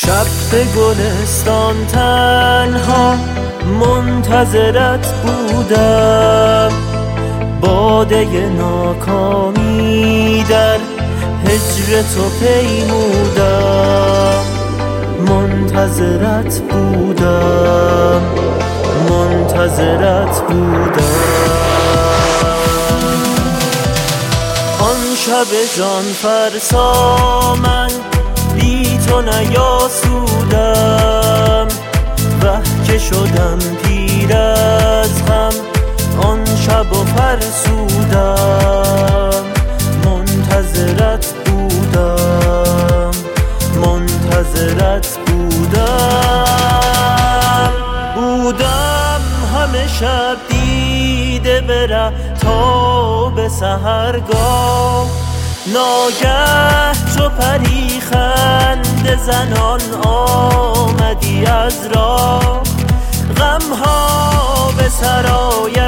شب به گلستان تنها منتظرت بودم، باده ناکامی در هجر تو پیمودم. منتظرت بودم، منتظرت بودم. آن شب جان فرسا من بی تو نیاسودم، وه که شدم پیر از غم آن شب و فرسودم. منتظرت بودم، منتظرت بودم همه شب دیده بره تا به سحرگاه. ناگه چو پری خنده زنان آمدی از راه، غمها به سرای